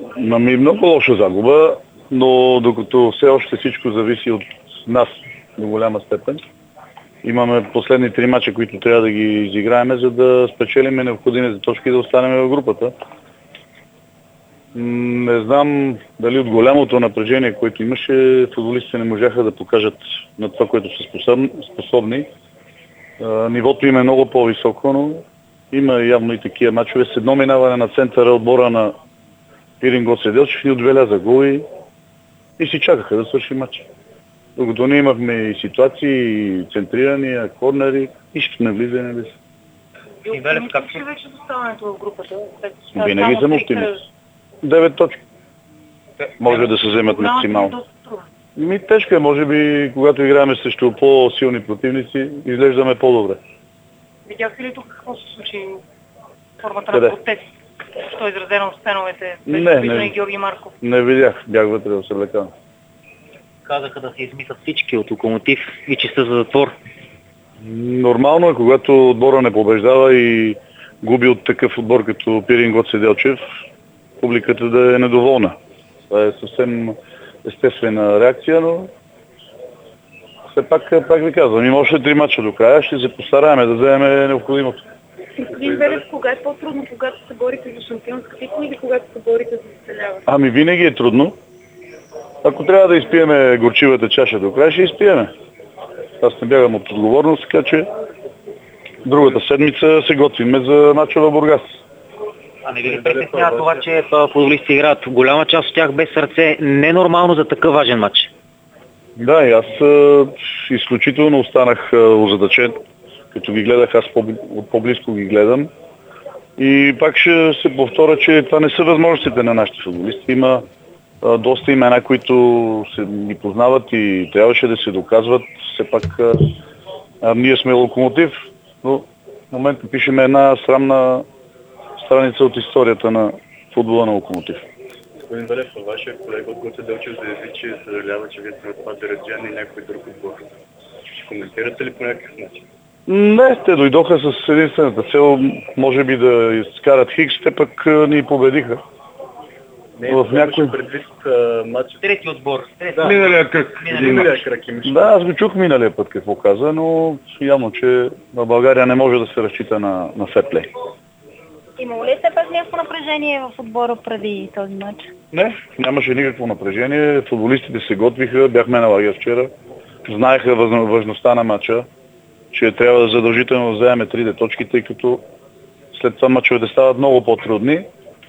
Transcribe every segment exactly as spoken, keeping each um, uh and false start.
Ами много лоша загуба, но докато все още всичко зависи от нас до голяма степен. Имаме последни три мача, които трябва да ги изиграем, за да спечелим необходимите точки и да останем в групата. Не знам дали от голямото напрежение, което имаше, футболистите не можаха да покажат на това, което са способни. Нивото им е много по-високо, но има явно и такива мачове. С едно минаване на центъра отбора на Пирин Гоце Делчев ни отбеляза гол и, и си чакаха да свърши матча. Докато ние имахме и ситуации, и центрирания, корнери, нищо не влиза и не влиза. И Велев, как си вече заставането в групата? Винаги съм оптимист. Девет точки. Може да се вземат максимално. Ми тежко е, може би, когато играем срещу по-силни противници, изглеждаме по-добре. Видяхте ли тук какво се случи формата на протест? Що е изразено в стеновете? Не, не, и Георги Марков. Не видях, бях вътре да се лекам. Казаха да се измислят всички от Локомотив и че сте за затвор. Нормално е, когато отбора не побеждава и губи от такъв отбор като Пирин Гоце Делчев, публиката да е недоволна. Това е съвсем естествена реакция, но все пак, пак ви казвам, има още три мача до края, ще се постараем да вземем необходимото. Господин Велев, кога е по-трудно, когато се борите за шампионска титла или когато се борите за оцеляване? Ами винаги е трудно. Ако трябва да изпиеме горчивата чаша до края, ще изпиеме. Аз не бягам от отговорност, така че другата седмица се готвиме за мача в Бургас. А не ви ли притеснява това, че футболисти играят голяма част от тях без сърце, ненормално за такъв важен матч? Да, и аз а, изключително останах а, озадачен, като ги гледах, аз по- от по-близко ги гледам. И пак ще се повторя, че това не са възможностите на нашите футболисти. Има а, доста имена, които се ни познават и трябваше да се доказват. Все пак а, а, ние сме Локомотив, но в момента пишем една срамна страница от историята на футбола на Локомотив. Господин Велев, вашия колега от Гоце Делчев заяви, че съжалява, че вие сте от Дереджан и някой друг отбор. Ще коментирате ли по някакъв начин? Не, те дойдоха с единствената цел, може би да изкарат Хикс, те пък ни победиха. Не, в някой предвид матча. Трети отбор. Трети. Да. Миналия кръг. Миналия кръг имаше. Да, аз го чух миналия път какво каза, но явно, че в България не може да се разчита на, на фетплей. Имало ли все пак някакво напрежение в отбора преди този матч? Не, нямаше никакво напрежение. Футболистите се готвиха, бяхме на лагер вчера. Знаеха важността на матча, че трябва да задължително да вземем трите точки, тъй като след това мачовете стават много по-трудни.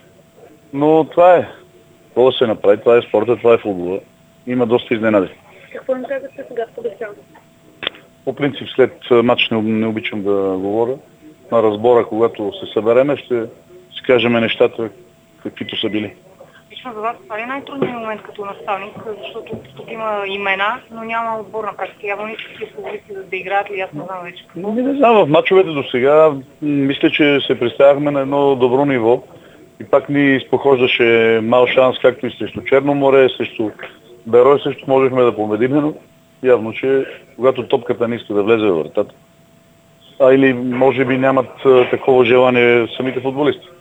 Но това е. Това да се направи, това е спорта, това е футбола. Има доста изненади. Какво им казахте сега в победително? По принцип след матч не, не обичам да говоря. На разбора, когато се събереме, ще си кажем нещата, каквито са били. Лично за вас това е най-трудният момент като наставник, защото тук има имена, но няма отбор на практика. Явно не всички футболисти да играят ли, аз не знам вече какво. Не, не знам, в мачовете до сега мисля, че се представяхме на едно добро ниво и пак ни изпохождаше мал шанс, както и срещу Черно море, срещу Берой също можехме да победим, но явно, че когато топката не иска да влезе във вратата, а или може би нямат такова желание самите футболисти.